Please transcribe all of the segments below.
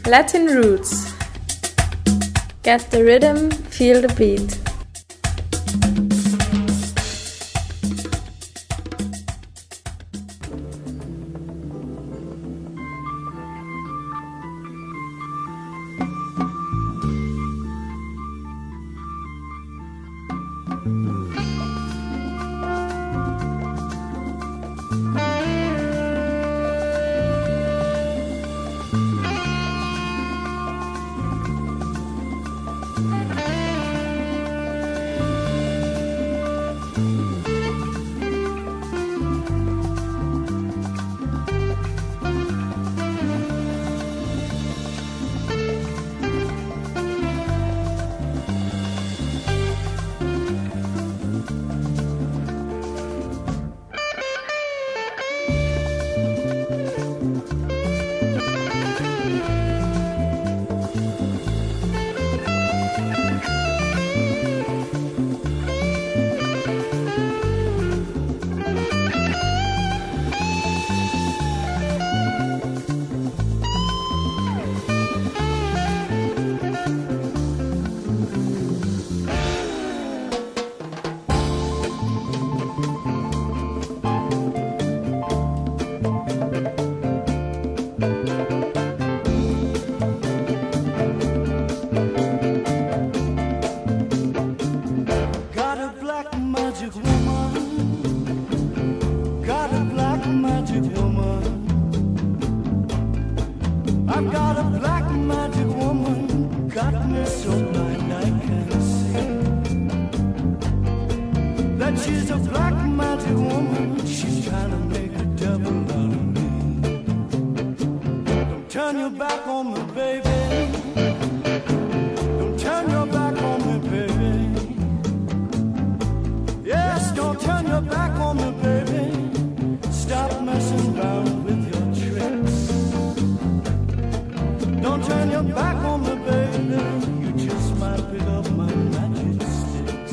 Latin Roots. Get the rhythm, feel the beat. I've got a black magic woman, got me so blind I can't see that she's a black magic woman. She's trying to make a devil out of me. Don't turn your back on me, baby. Don't turn your back on me, baby. Yes, don't turn your back on me, baby. Stop messing around with your tricks. Don't turn your back on me, baby. You just might pick up my magic sticks.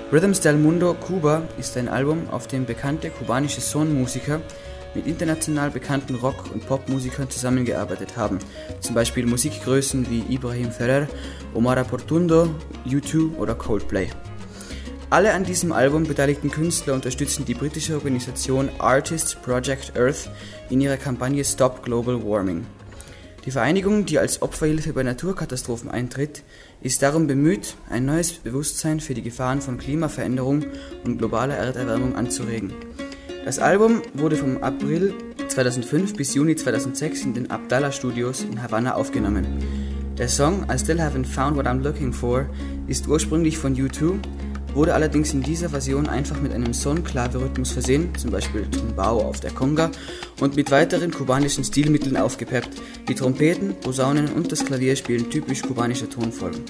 Rhythms del Mundo Cuba ist ein Album, auf dem bekannte kubanische Son-Musiker mit international bekannten Rock- und Popmusikern zusammengearbeitet haben, zum Beispiel Musikgrößen wie Ibrahim Ferrer, Omar Portuondo, U2 oder Coldplay. Alle an diesem Album beteiligten Künstler unterstützen die britische Organisation Artists Project Earth in ihrer Kampagne Stop Global Warming. Die Vereinigung, die als Opferhilfe bei Naturkatastrophen eintritt, ist darum bemüht, ein neues Bewusstsein für die Gefahren von Klimaveränderung und globaler Erderwärmung anzuregen. Das Album wurde vom April 2005 bis Juni 2006 in den Abdallah Studios in Havanna aufgenommen. Der Song I Still Haven't Found What I'm Looking For ist ursprünglich von U2, wurde allerdings in dieser Version einfach mit einem Son-Clave-Rhythmus versehen, zum Beispiel Tumbao auf der Conga, und mit weiteren kubanischen Stilmitteln aufgepeppt. Die Trompeten, Posaunen und das Klavier spielen typisch kubanische Tonfolgen.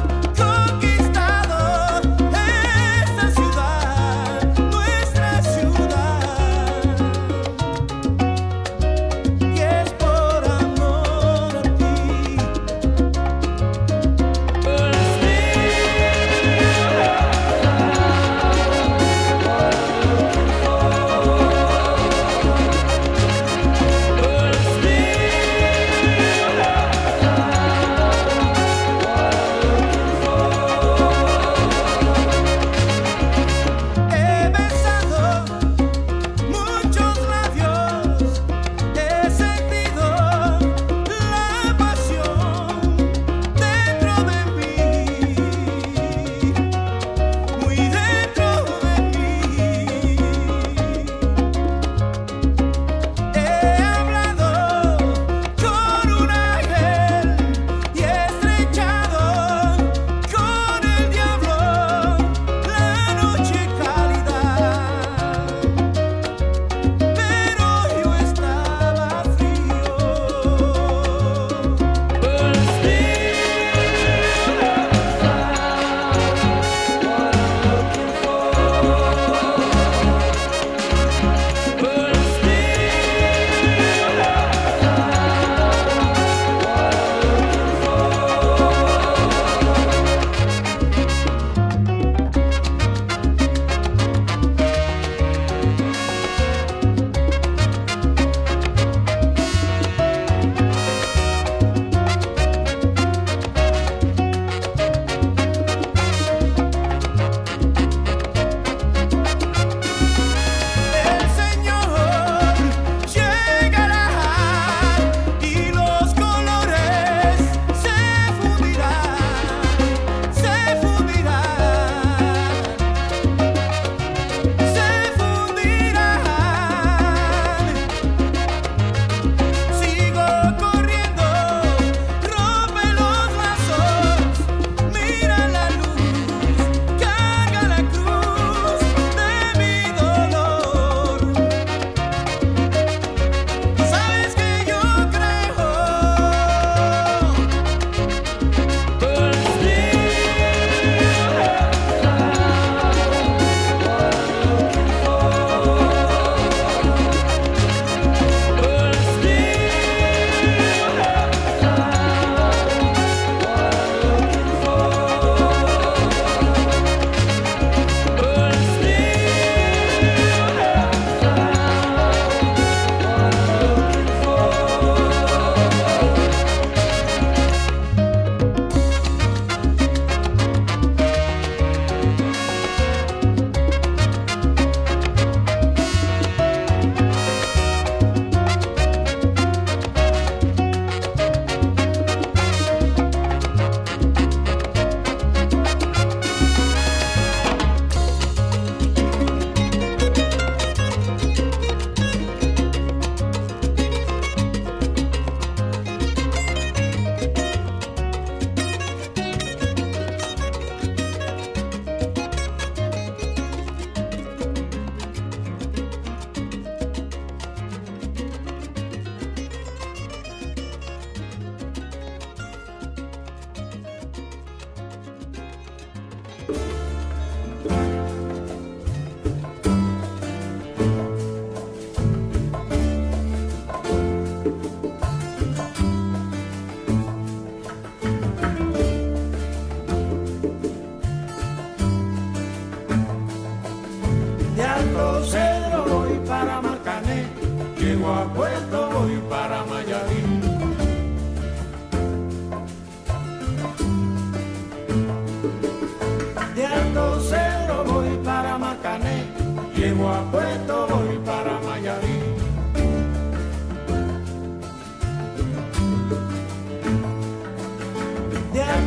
Ciudad, nuestra ciudad.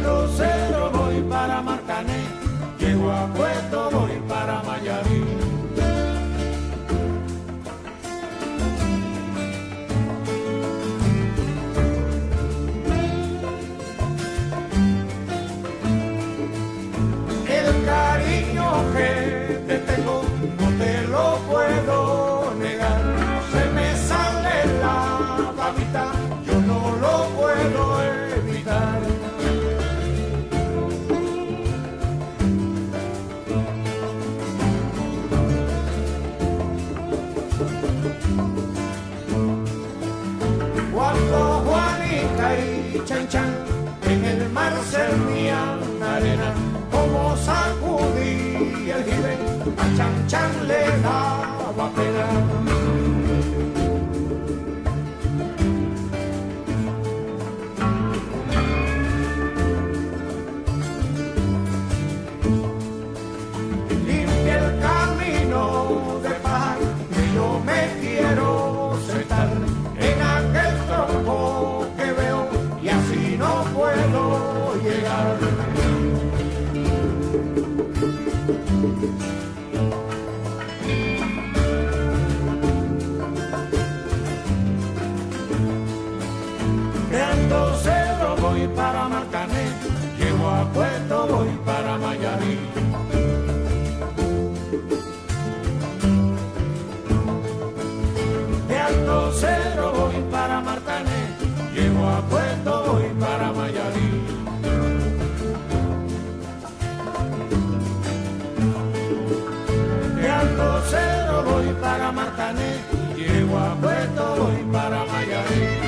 Alto Cero voy para Marcané, llego a Puerto voy para Mayarí. El cariño que te tengo no te lo puedo negar, se me sale la babita, yo no lo puedo evitar. Cuando Juanita y Chan Chan en el mar servían arena, como sacudí el jibe, a Chan Chan le daba pena. Limpia el camino de paz, que yo me quiero sentar en aquel tronco que veo y así no puedo llegar. De Alto Cero voy para Marcané, llego a Puerto voy para Mayarí. De Alto Cero voy para Marcané, llego a Puerto voy para Mayarí. De Alto Cero voy para Marcané, llego a Puerto voy para Mayarí.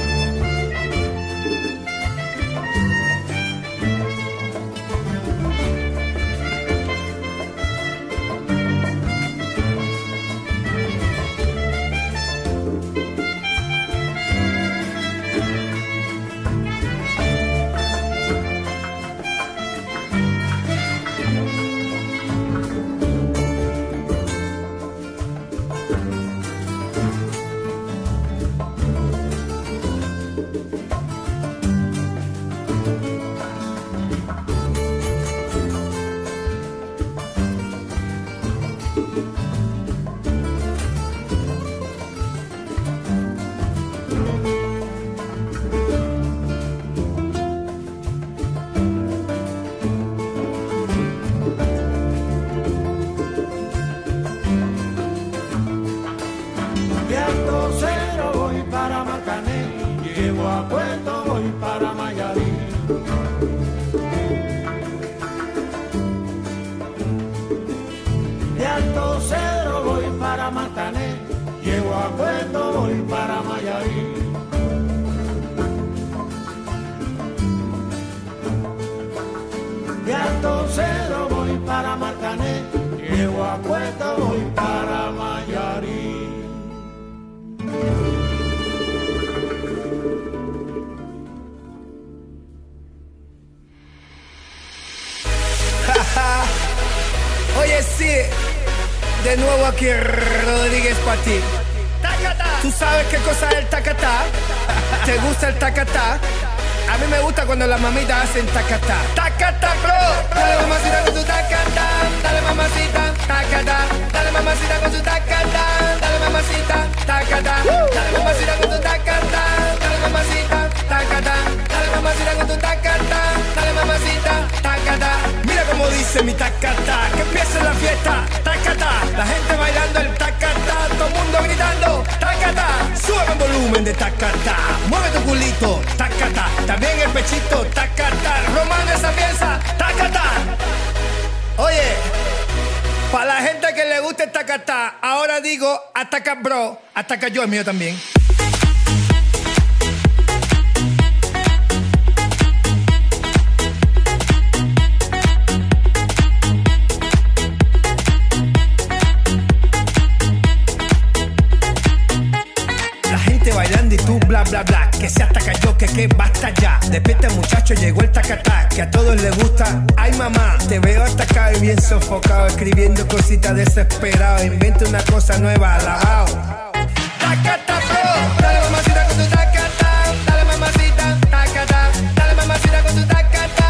De Alto Cero voy para Marcané, llego a Puerto voy para Mayarí. De Alto Cero voy para Marcané, llego a Puerto voy para Mayarí. De Alto Cero voy para Marcané, llego a Puerto voy para Mayarí. Oye, sí, de nuevo aquí Rodríguez para ti. ¿Tú sabes qué cosa es el tacatá? ¿Te gusta el tacatá? A mí me gusta cuando las mamitas hacen tacatá. Tacatá, bro. Dale mamacita con tu tacatá. Dale mamacita, tacatá. Dale mamacita con tu tacatá. Dale mamacita, tacatá. Dale mamacita con tu tacatá. Dale mamacita, tacatá. Dale mamacita con tu tacatá. Dale mamacita, tacatá. Mira cómo dice mi tacatá. Que empiece la fiesta, tacatá. La gente bailando el tacatá. Todo el mundo gritando, tacatá. Sube el volumen de tacatá. Mueve tu culito, tacatá. También el pechito, tacatá. Román esa pieza, tacatá. Oye, para la gente que le guste el tacatá, ahora digo ataca bro, ataca yo, el mío también. Bailando y tú bla bla bla, que se ataca yo, que basta ya. Despierta muchacho, llegó el tacatá, que a todos les gusta. Ay mamá, te veo atacado y bien sofocado, escribiendo cositas desesperado. Inventa una cosa nueva, alabao. Tacatá bro, dale mamacita con tu tacatá. Dale mamacita, tacatá. Dale mamacita con tu tacatá.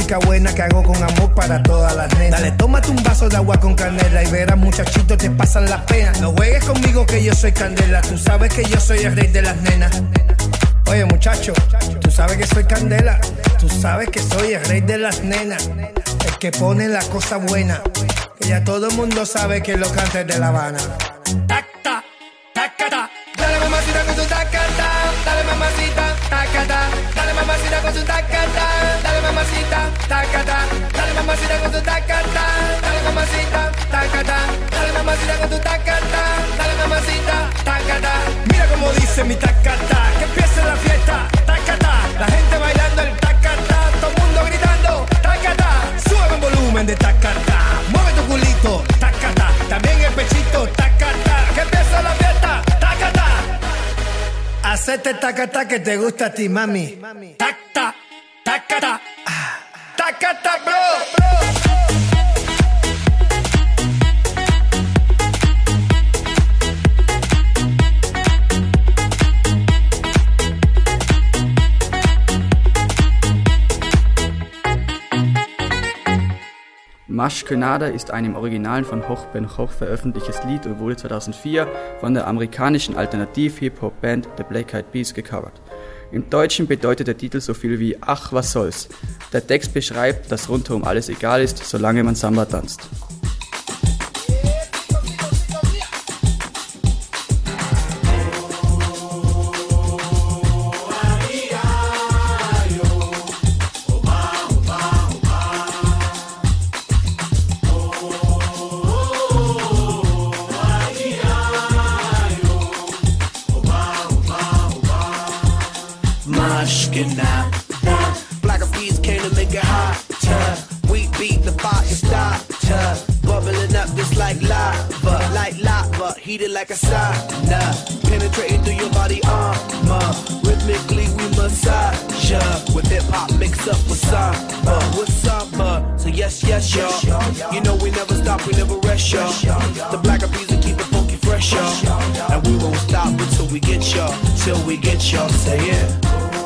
música buena que hago con amor para todas las nenas. Dale, tómate un vaso de agua con canela y verás muchachitos te pasan las penas. No juegues conmigo que yo soy candela, tú sabes que yo soy el rey de las nenas. Oye muchacho, tú sabes que soy candela, tú sabes que soy el rey de las nenas, el que pone la cosa buena, que ya todo el mundo sabe que lo canta de La Habana. Tacata, tacata, dale mamacita con tu tacata, dale mamacita, tacata, dale mamacita con tu tacata, dale mamacita, tacata, dale mamacita con tu tacata, dale mamacita, tacata, dale mamacita con tu tacata, dale mamacita, tacata. Mira cómo dice mi tacata, que empiece la fiesta, tacata, la gente bailando el tacata, todo el mundo gritando, tacata, sube el volumen de tacata, mueve tu culito, tacata, también el pechito, tacata, que empiece la fiesta, tacata. Hacete tacata que te gusta a ti, mami. Tacata, tacata, tacata, bro. Mashkenada ist ein im Original von Hoch Ben Hoch veröffentlichtes Lied und wurde 2004 von der amerikanischen Alternativ-Hip-Hop-Band The Black Eyed Peas gecovert. Im Deutschen bedeutet der Titel so viel wie Ach, was soll's. Der Text beschreibt, dass rundherum alles egal ist, solange man Samba tanzt. Black Eyed Peas came to make it hotter. We beat the fire starter, bubbling up just like lava, heated like a sauna, penetrating through your body armor. Rhythmically we massage ya, with hip hop mixed up with samba. So yes, y'all. You know we never stop, we never rest, y'all. The Black Eyed Peas will keep it funky fresh, y'all. And we won't stop until we get y'all, say yeah.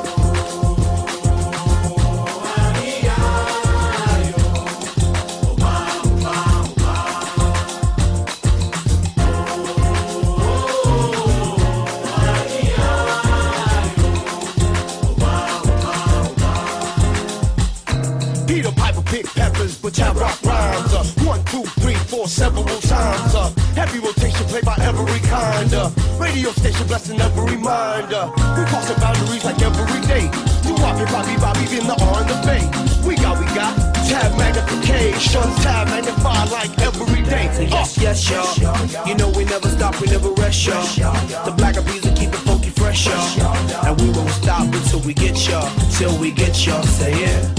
Peter Piper pick peppers, but I rock rhymes. 1, 2, 3, 4, several times. Heavy rotation played by every kind. Radio station blessing every reminder. We crossing boundaries like every day. Do Bobby in the on the bay. We got tab magnification, tab magnify like every day. So yes, y'all. You know we never stop, we never rest, y'all. The Black Eyed Peas will keep it funky fresh, y'all. And we won't stop until we get y'all, say yeah.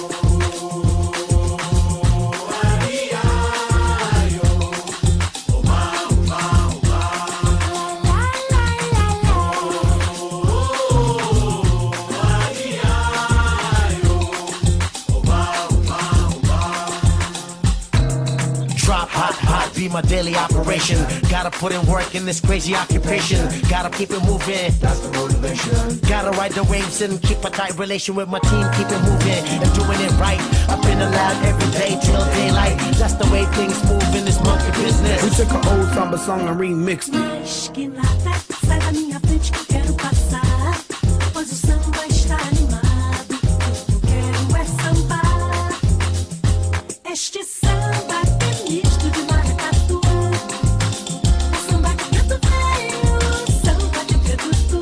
Be my daily operation. Gotta put in work in this crazy occupation. Gotta keep it moving. That's the motivation. Gotta ride the waves and keep a tight relation with my team. Keep it moving and doing it right. Up in the lab every day till daylight. That's the way things move in this monkey business. We took an old samba song and remixed it. Sai da minha frente que eu quero passar, pois o samba está animado. Eu quero é sambar. Este samba é misto de maracatu. Samba de preto velho, samba de preto tu.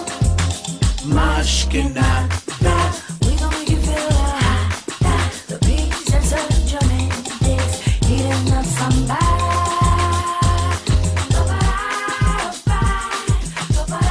Mashkenada. We gon' make you feel hot. The beats and such a mix, heating up samba.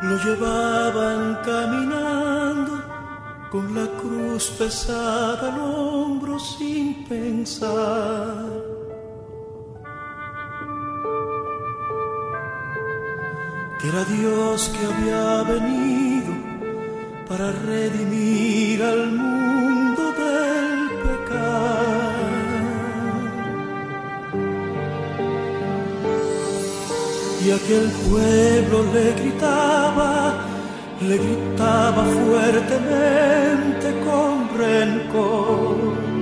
lo llevaban caminando con la cruz pesada al hombro sin pensar. Que era Dios que había venido para redimir al mundo del pecado. Y aquel pueblo le gritaba fuertemente con rencor.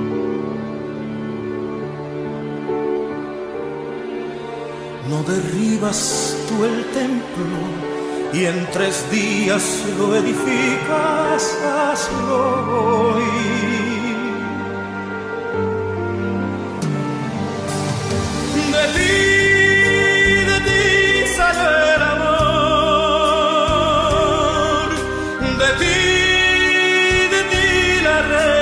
No derribas tú el templo y en 3 días lo edificas, hazlo hoy. De ti salió el amor, de ti la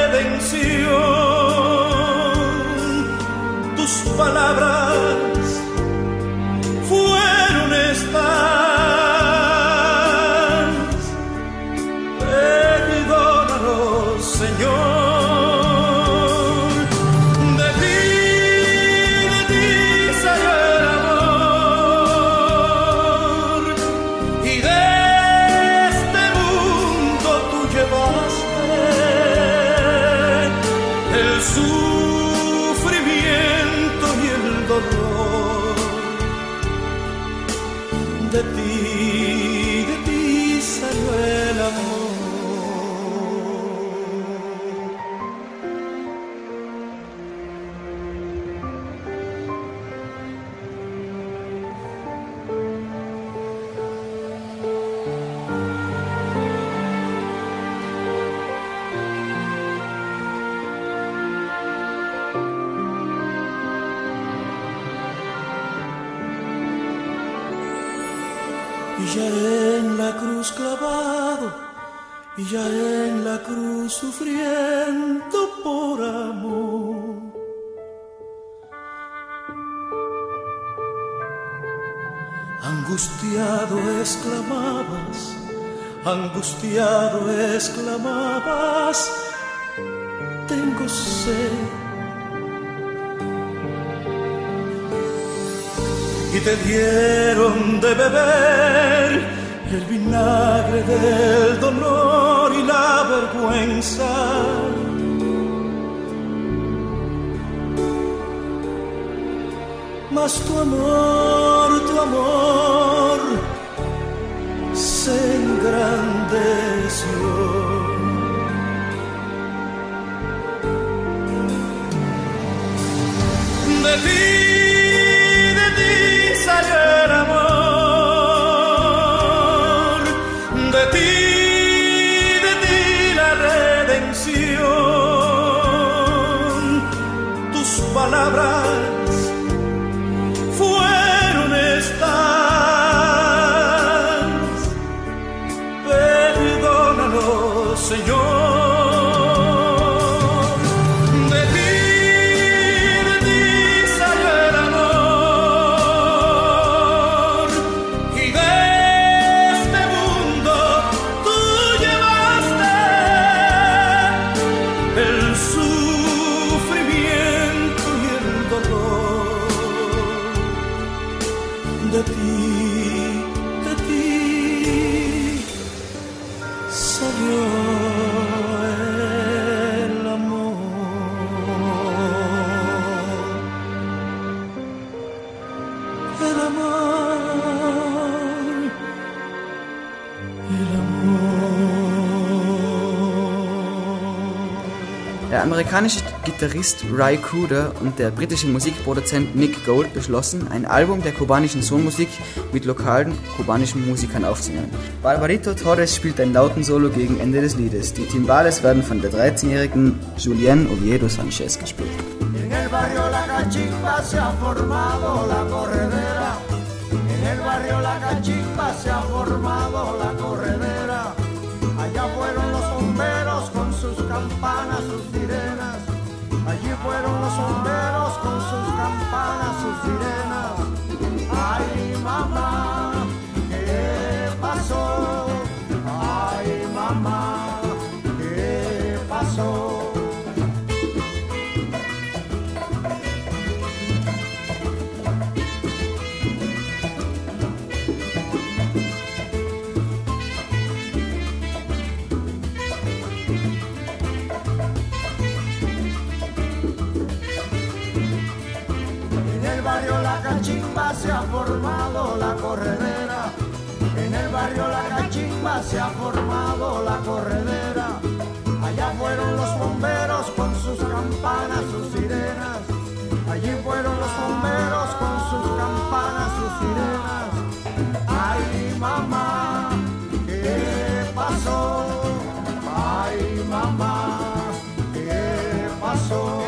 redención. Tus palabras fueron estas, perdónanos, Señor. De ti salió el amor. Y ya en la cruz clavado, y ya en la cruz sufriendo por amor. Angustiado exclamabas, tengo sed. Y te dieron de beber el vinagre del dolor y la vergüenza. Mas tu amor se engrandeció. De ti salió el amor, de ti la redención. Tus palabras fueron estas, perdónanos, Señor. De ti salió el amor. El amor, el amor. Der amerikanische Gitarrist Ry Cooder und der britische Musikproduzent Nick Gold beschlossen, ein Album der kubanischen Soulmusik mit lokalen kubanischen Musikern aufzunehmen. Barbarito Torres spielt ein lauten Solo gegen Ende des Liedes. Die Timbales werden von der 13-jährigen Julienne Oviedo Sanchez gespielt. En el barrio La Cachimba se ha formado la corredera. En el barrio La Cachimba se ha formado la corredera. Allá fueron los bomberos con sus campanas, sus sirenas. Allí fueron los bomberos con sus campanas, sus sirenas. Ay, mamá, ¿qué pasó? Cachimba se ha formado la corredera. En el barrio La Cachimba se ha formado la corredera. Allá fueron los bomberos con sus campanas, sus sirenas. Allí fueron los bomberos con sus campanas, sus sirenas. Ay, mamá, ¿qué pasó? Ay, mamá, ¿qué pasó?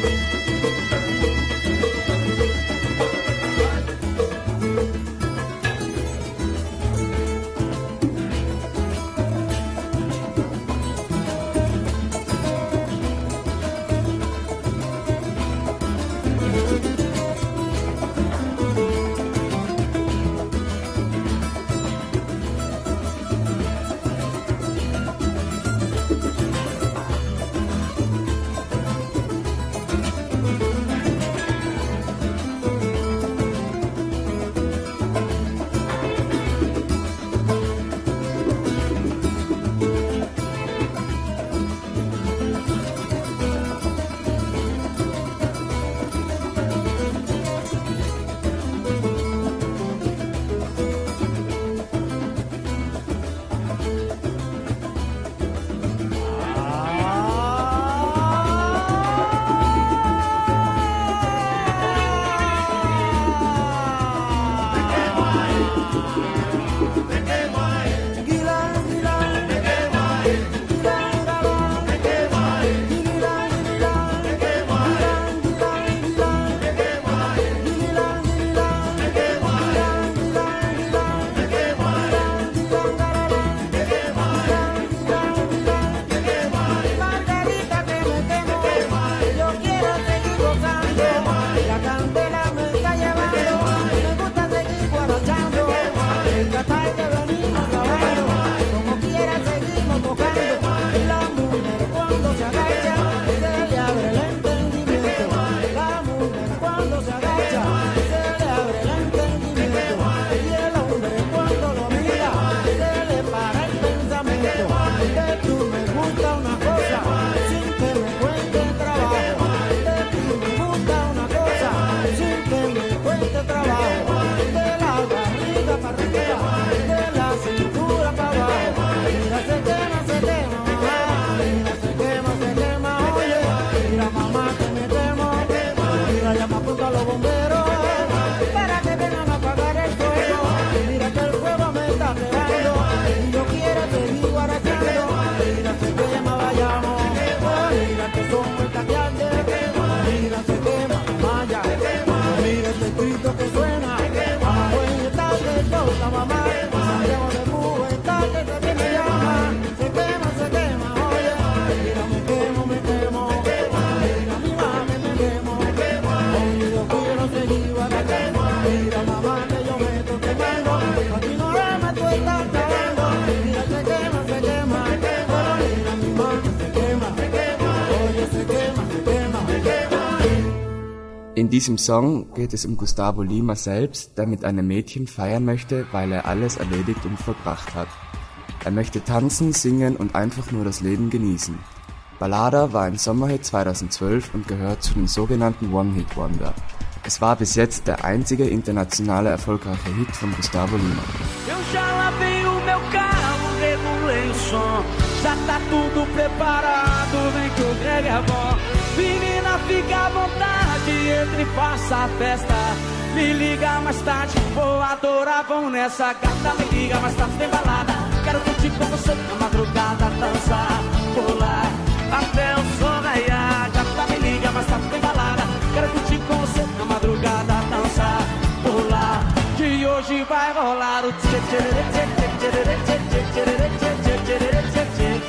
In diesem Song geht es um Gustavo Lima selbst, der mit einem Mädchen feiern möchte, weil er alles erledigt und vollbracht hat. Er möchte tanzen, singen und einfach nur das Leben genießen. Ballada war ein Sommerhit 2012 und gehört zu den sogenannten One-Hit-Wonder. Es war bis jetzt der einzige internationale erfolgreiche Hit von Gustavo Lima. Eu já lavei o meu carro, regulei o som, já tá tudo preparado, vem que o Greg é bom. Menina, fica à vontade, entre e faça a festa. Me liga mais tarde, vou adorar, vão nessa gata. Me liga mais tarde, tem balada. Quero curtir com você na madrugada, dançar, pular até o sol raiar. Gata, me liga mais tarde, tem balada. Quero curtir com você na madrugada, dançar, pular. Que hoje vai rolar o tchê tchê tchê tchê tchê tchê tchê tchê tchê tchê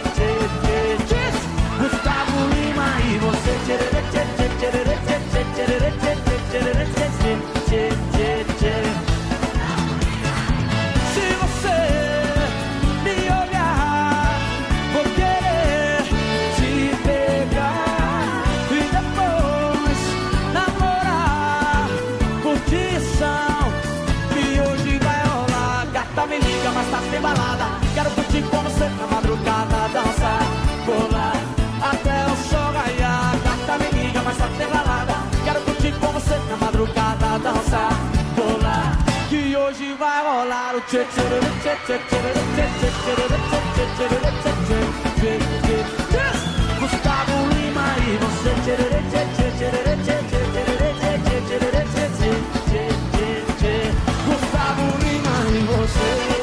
tchê. Gustavo Lima e você tchê tchê tchê tchê tchê tchê tchê tchê tchê tchê. Se você me olhar, vou querer te pegar e depois namorar, curtição. E hoje vai rolar. Gata, me liga, mas tá sem balada. Quero curtir com você na madrugada, dançar, pular até o sol raiar. Gata, me liga, mas tá sem balada. Quero curtir com você na madrugada, dançar, pular. Que hoje vai rolar o tchê tchê tchê tchê tchê tchê tchê tchê. Gustavo Lima e você tchê tchê tchê tchê tchê tchê tchê. Gustavo Lima e você.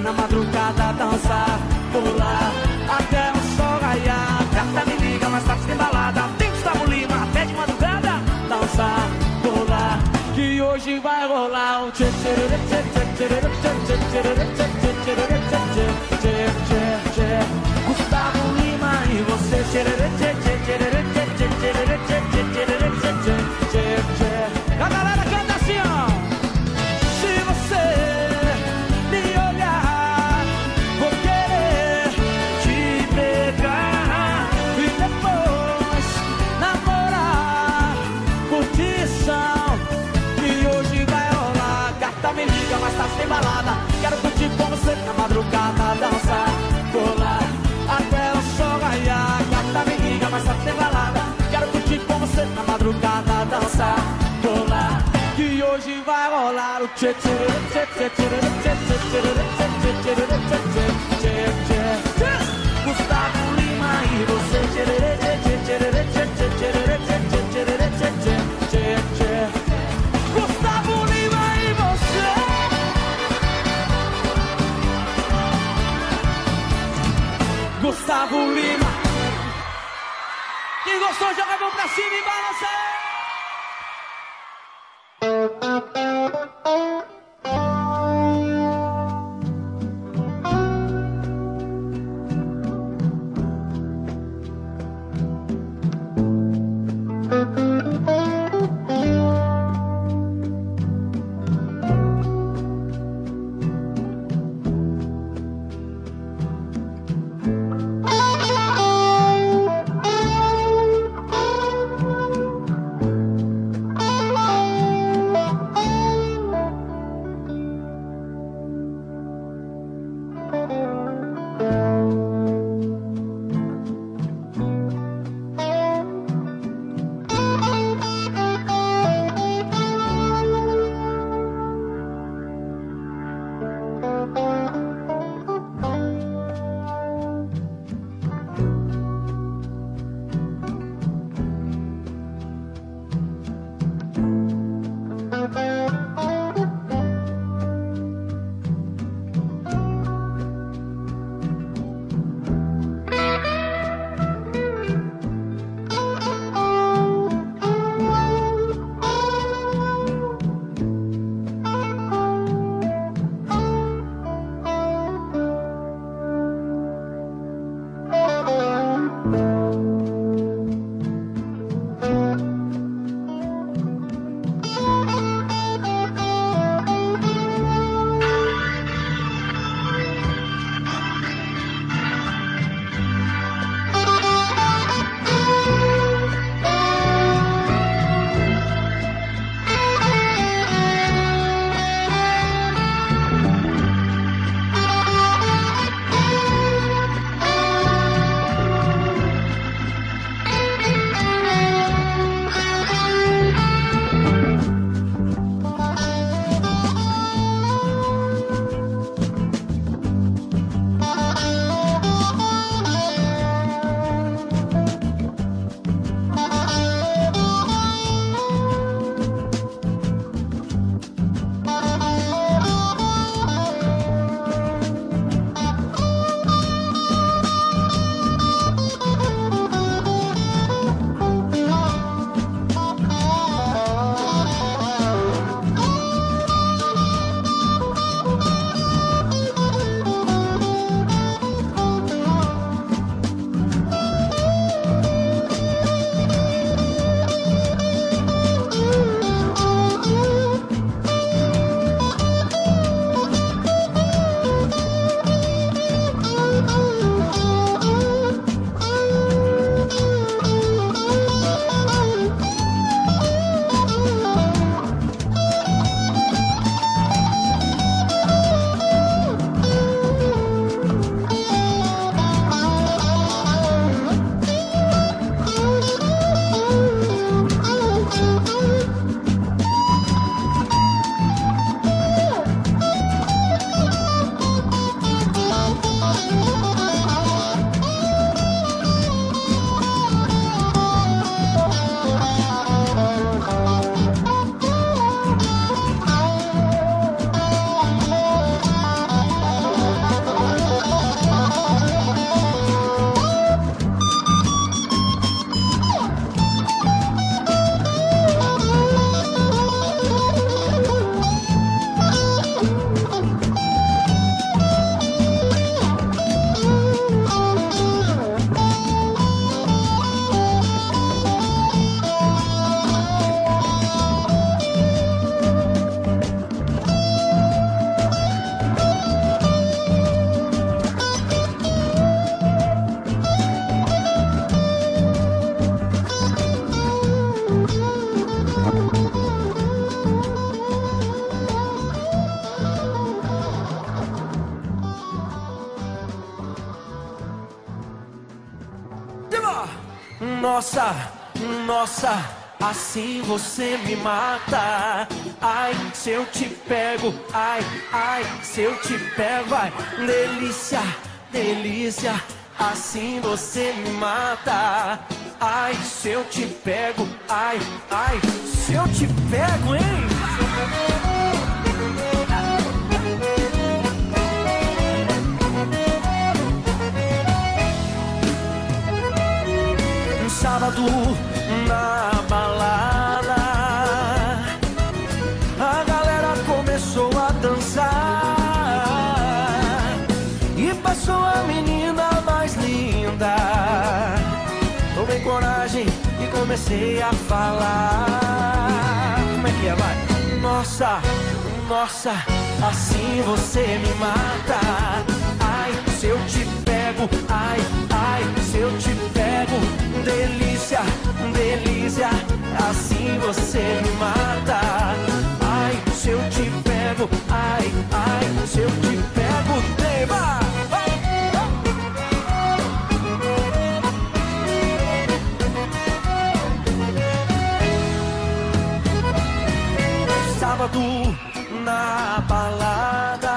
na madrugada dançar, pular até o sol raiar. Gata me liga, mas tarde tem balada. Tem Gustavo Lima até de madrugada dançar, pular, que hoje vai rolar o tchê tchê tchê tchê tchê tchê tchê tchê tchê tchê. Gustavo Lima e você tchê tchê tchê tchê tchê tchê tchê tchê tchê tchê. A galera canta assim, ó. Se você me olhar, vou querer te pegar e depois namorar, curtição, que hoje vai rolar. Gata me liga, mas tá sem balada. Quero curtir com você na madrugada, dançar, pular até o sol raiar. Gata me liga, mas tá sem balada. Quero curtir com você na madrugada, dançar, pular, que hoje vai rolar o tchê tchê tchê tchê tchê tchê tchê tchê tchê. Gustavo Lima e você tchê tchê tchê tchê tchê tchê tchê tchê. Gustavo Lima e você. Gustavo Lima. Quem gostou, joga a mão pra cima e balança aí. Nossa, nossa, assim você me mata. Ai, se eu te pego, ai, ai, se eu te pego, ai, delícia, delícia, assim você me mata. Ai, se eu te pego, ai, ai, se eu te pego, hein? Um sábado na balada, a galera começou a dançar e passou a menina mais linda. Tomei coragem e comecei a falar. Como é que é, vai? Nossa, nossa, assim você me mata. Ai, se eu te pego, ai, ai, se eu te pego, delícia, delícia, assim você me mata. Ai, se eu te pego, ai, ai, se eu te pego, tema. Sábado na balada,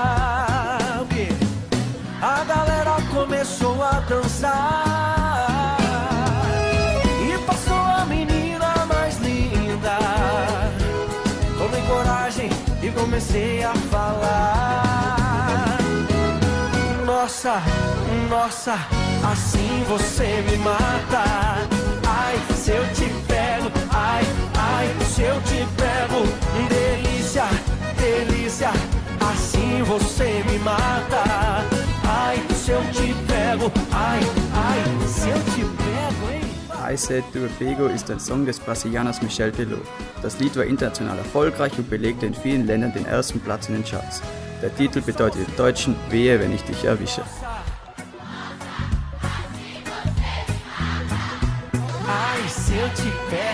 a galera começou a dançar e passou a menina mais linda. Tomei coragem e comecei a falar. Nossa, nossa, assim você me mata. Ai, se eu te pego, ai, ai, se eu te pego, delícia, delícia, assim você me mata. Ai, se eu te pego, ai, ai, se eu te pego, hein? I Said Du Pego ist ein Song des Brasilianers Michel Teló. Das Lied war international erfolgreich und belegte in vielen Ländern den ersten Platz in den Charts. Der Titel bedeutet im Deutschen Wehe, wenn ich dich erwische. Ai, se eu te pego.